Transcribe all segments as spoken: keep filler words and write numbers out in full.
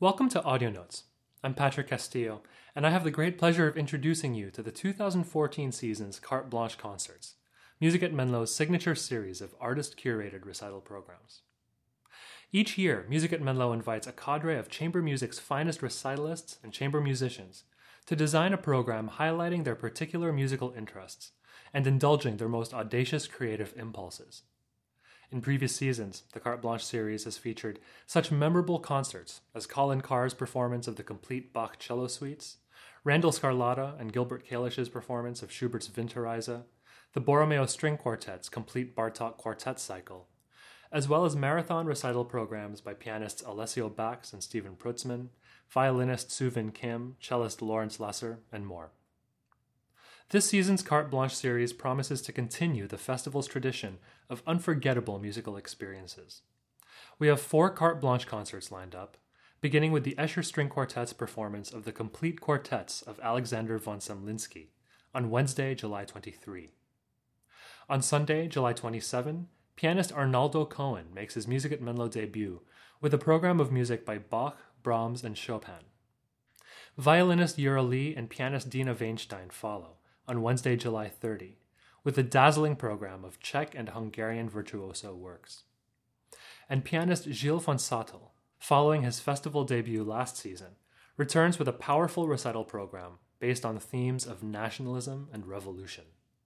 Welcome to Audio Notes. I'm Patrick Castillo, and I have the great pleasure of introducing you to the two thousand fourteen season's Carte Blanche Concerts, Music at Menlo's signature series of artist-curated recital programs. Each year, Music at Menlo invites a cadre of chamber music's finest recitalists and chamber musicians to design a program highlighting their particular musical interests and indulging their most audacious creative impulses. In previous seasons, the Carte Blanche series has featured such memorable concerts as Colin Carr's performance of the complete Bach cello suites, Randall Scarlatta and Gilbert Kalish's performance of Schubert's Winterreise, the Borromeo String Quartet's complete Bartok quartet cycle, as well as marathon recital programs by pianists Alessio Bax and Stephen Prutzman, violinist Suvin Kim, cellist Lawrence Lesser, and more. This season's Carte Blanche series promises to continue the festival's tradition of unforgettable musical experiences. We have four Carte Blanche concerts lined up, beginning with the Escher String Quartet's performance of the complete quartets of Alexander von Semlinsky on Wednesday, July twenty-third. On Sunday, July twenty-seventh, pianist Arnaldo Cohen makes his Music at Menlo debut with a program of music by Bach, Brahms, and Chopin. Violinist Yura Lee and pianist Dina Weinstein follow on Wednesday, July thirtieth, with a dazzling program of Czech and Hungarian virtuoso works. And pianist Gilles von Sattel, following his festival debut last season, returns with a powerful recital program based on themes of nationalism and revolution.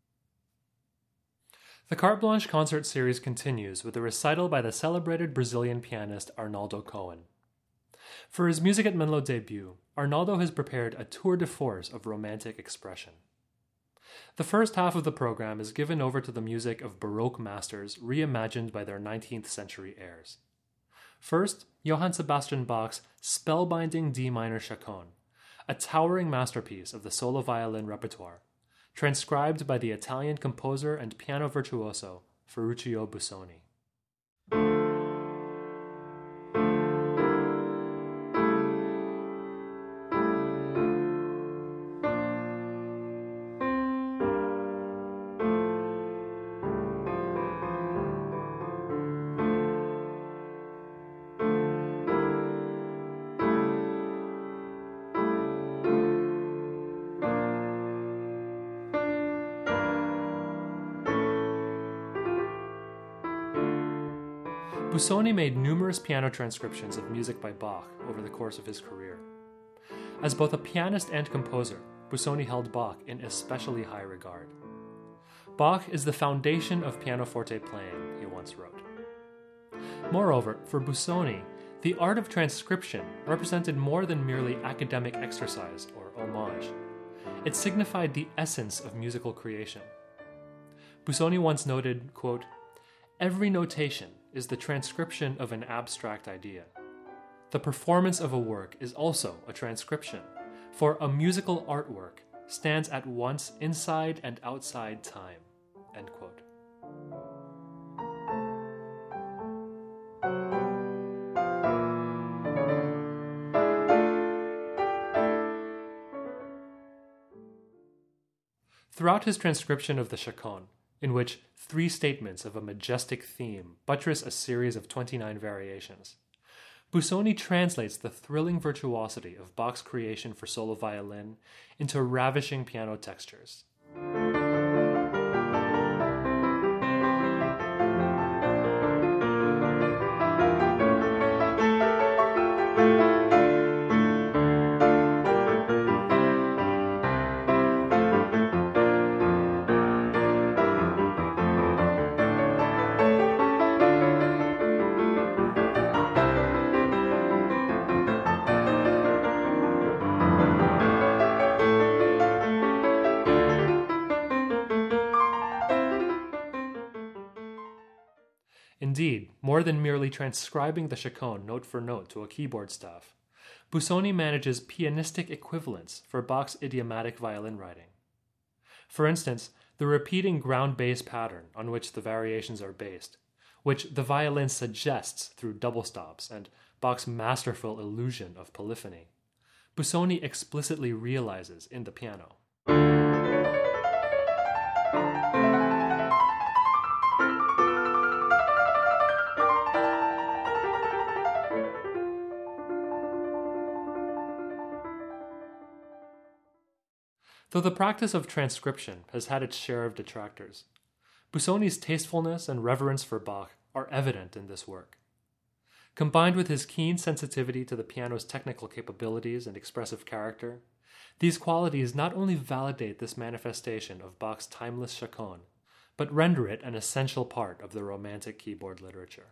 The Carte Blanche concert series continues with a recital by the celebrated Brazilian pianist Arnaldo Cohen. For his Music at Menlo debut, Arnaldo has prepared a tour de force of romantic expression. The first half of the program is given over to the music of Baroque masters reimagined by their nineteenth century heirs. First, Johann Sebastian Bach's spellbinding D minor chaconne, a towering masterpiece of the solo violin repertoire, transcribed by the Italian composer and piano virtuoso Ferruccio Busoni. Busoni made numerous piano transcriptions of music by Bach over the course of his career. As both a pianist and composer, Busoni held Bach in especially high regard. Bach is the foundation of pianoforte playing, he once wrote. Moreover, for Busoni, the art of transcription represented more than merely academic exercise or homage. It signified the essence of musical creation. Busoni once noted, quote, "Every notation is the transcription of an abstract idea. The performance of a work is also a transcription, for a musical artwork stands at once inside and outside time." End quote. Throughout his transcription of the chaconne, in which three statements of a majestic theme buttress a series of twenty-nine variations, Busoni translates the thrilling virtuosity of Bach's creation for solo violin into ravishing piano textures. Indeed, more than merely transcribing the chaconne note for note to a keyboard staff, Busoni manages pianistic equivalents for Bach's idiomatic violin writing. For instance, the repeating ground bass pattern on which the variations are based, which the violin suggests through double stops and Bach's masterful illusion of polyphony, Busoni explicitly realizes in the piano. Though the practice of transcription has had its share of detractors, Busoni's tastefulness and reverence for Bach are evident in this work. Combined with his keen sensitivity to the piano's technical capabilities and expressive character, these qualities not only validate this manifestation of Bach's timeless chaconne, but render it an essential part of the Romantic keyboard literature.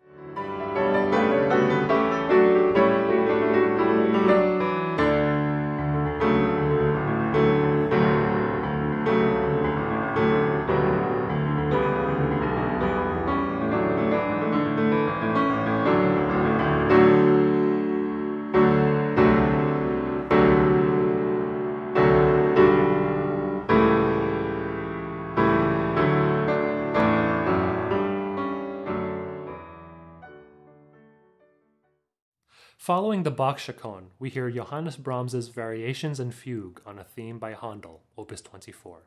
Following the Bach chaconne, we hear Johannes Brahms's Variations and Fugue on a theme by Handel, Opus twenty-four.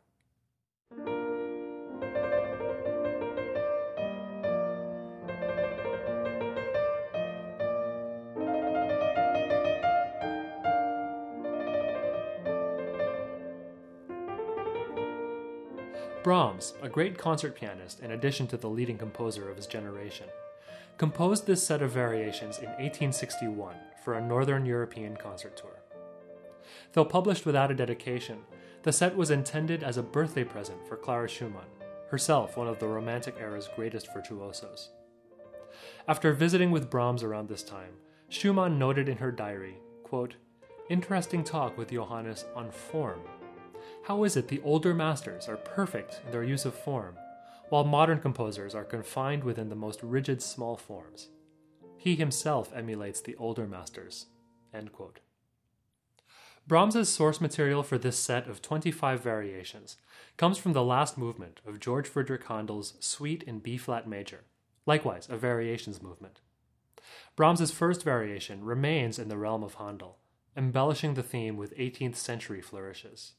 Brahms, a great concert pianist in addition to the leading composer of his generation, composed this set of variations in eighteen sixty-one for a Northern European concert tour. Though published without a dedication, the set was intended as a birthday present for Clara Schumann, herself one of the Romantic era's greatest virtuosos. After visiting with Brahms around this time, Schumann noted in her diary, quote, "Interesting talk with Johannes on form. How is it the older masters are perfect in their use of form, while modern composers are confined within the most rigid small forms? He himself emulates the older masters." End quote. Brahms's source material for this set of twenty-five variations comes from the last movement of George Friedrich Handel's Suite in B-flat major, likewise a variations movement. Brahms's first variation remains in the realm of Handel, embellishing the theme with eighteenth century flourishes.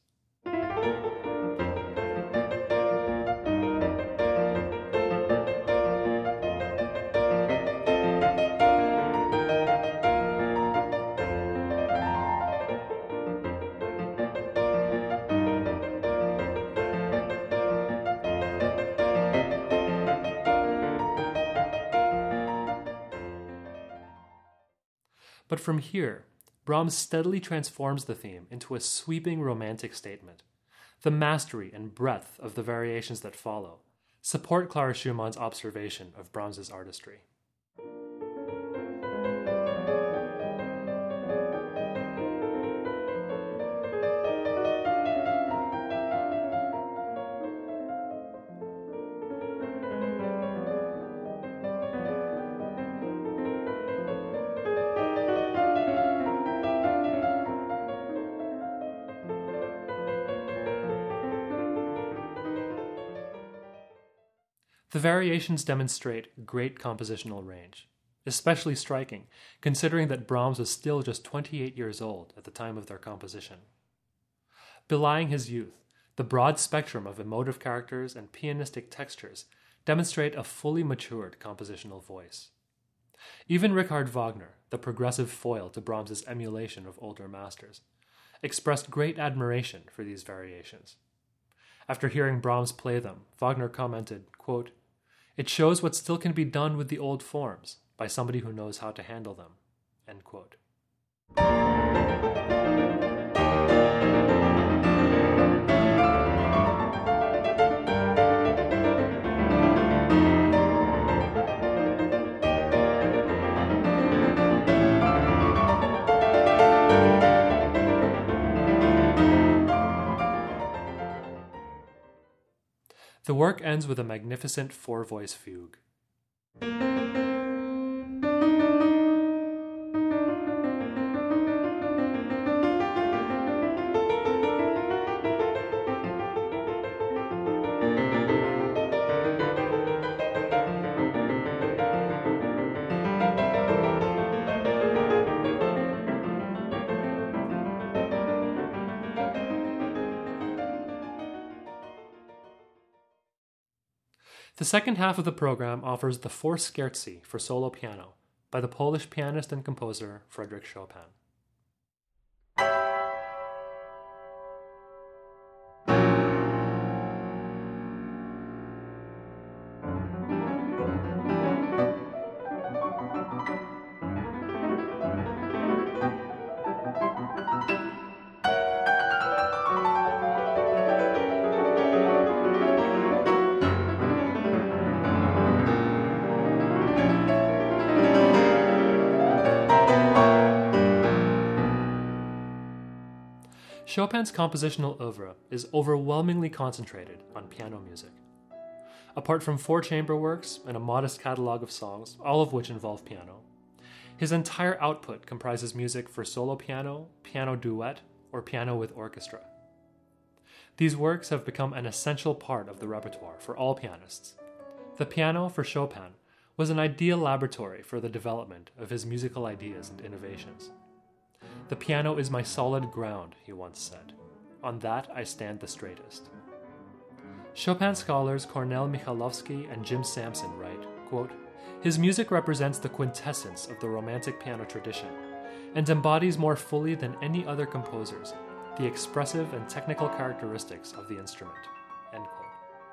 But from here, Brahms steadily transforms the theme into a sweeping romantic statement. The mastery and breadth of the variations that follow support Clara Schumann's observation of Brahms's artistry. The variations demonstrate great compositional range, especially striking considering that Brahms was still just twenty-eight years old at the time of their composition. Belying his youth, the broad spectrum of emotive characters and pianistic textures demonstrate a fully matured compositional voice. Even Richard Wagner, the progressive foil to Brahms's emulation of older masters, expressed great admiration for these variations. After hearing Brahms play them, Wagner commented, quote, "It shows what still can be done with the old forms by somebody who knows how to handle them." End quote. The work ends with a magnificent four-voice fugue. The second half of the program offers the Four Scherzi for solo piano by the Polish pianist and composer Frédéric Chopin. Chopin's compositional oeuvre is overwhelmingly concentrated on piano music. Apart from four chamber works and a modest catalog of songs, all of which involve piano, his entire output comprises music for solo piano, piano duet, or piano with orchestra. These works have become an essential part of the repertoire for all pianists. The piano, for Chopin, was an ideal laboratory for the development of his musical ideas and innovations. "The piano is my solid ground," he once said. "On that I stand the straightest." Chopin scholars Kornel Michailovsky and Jim Sampson write, quote, "His music represents the quintessence of the Romantic piano tradition and embodies more fully than any other composer's the expressive and technical characteristics of the instrument." End quote.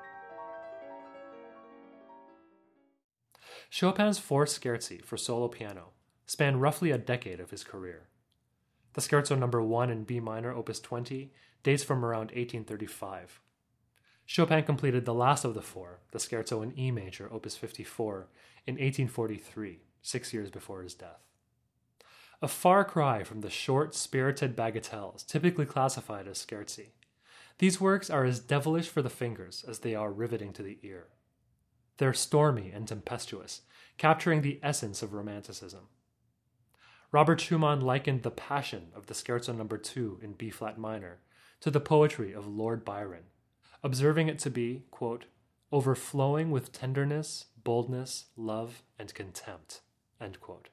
Chopin's four scherzi for solo piano span roughly a decade of his career. The Scherzo number one in B minor, opus twenty, dates from around eighteen thirty-five. Chopin completed the last of the four, the Scherzo in E major, opus fifty-four, in eighteen forty-three, six years before his death. A far cry from the short, spirited bagatelles typically classified as scherzi, these works are as devilish for the fingers as they are riveting to the ear. They're stormy and tempestuous, capturing the essence of Romanticism. Robert Schumann likened the passion of the Scherzo number two in B-flat minor to the poetry of Lord Byron, observing it to be, quote, "overflowing with tenderness, boldness, love, and contempt," end quote.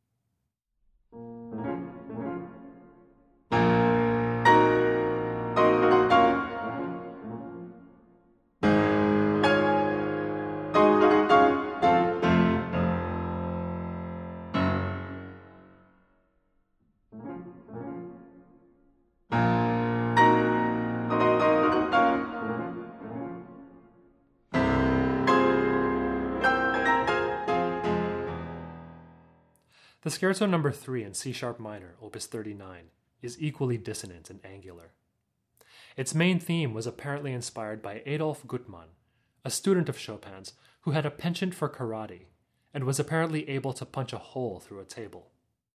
The Scherzo number three in C-sharp minor, opus thirty-nine, is equally dissonant and angular. Its main theme was apparently inspired by Adolf Gutmann, a student of Chopin's who had a penchant for karate and was apparently able to punch a hole through a table.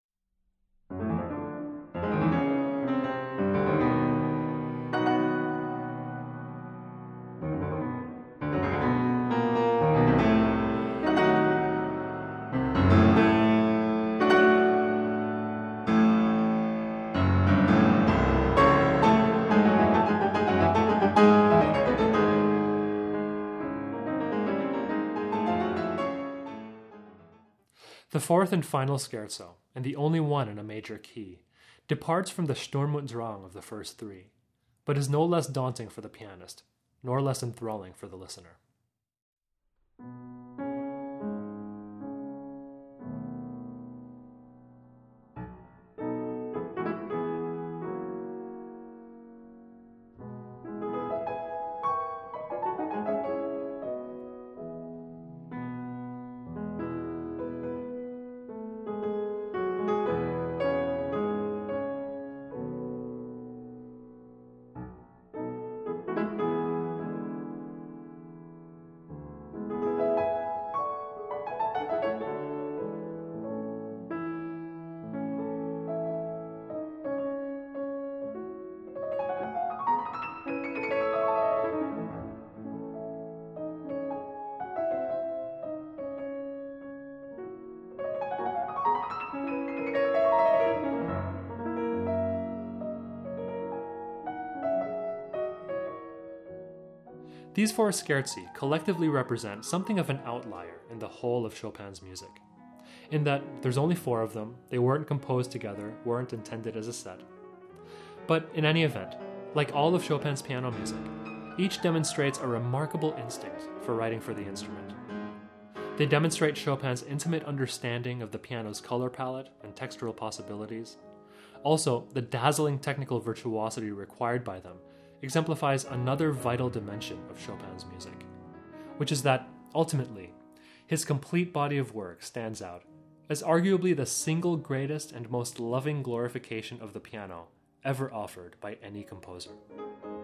The fourth and final scherzo, and the only one in a major key, departs from the Sturm und Drang of the first three, but is no less daunting for the pianist, nor less enthralling for the listener. These four scherzi collectively represent something of an outlier in the whole of Chopin's music, in that there's only four of them, they weren't composed together, weren't intended as a set. But in any event, like all of Chopin's piano music, each demonstrates a remarkable instinct for writing for the instrument. They demonstrate Chopin's intimate understanding of the piano's color palette and textural possibilities. Also, the dazzling technical virtuosity required by them exemplifies another vital dimension of Chopin's music, which is that, ultimately, his complete body of work stands out as arguably the single greatest and most loving glorification of the piano ever offered by any composer.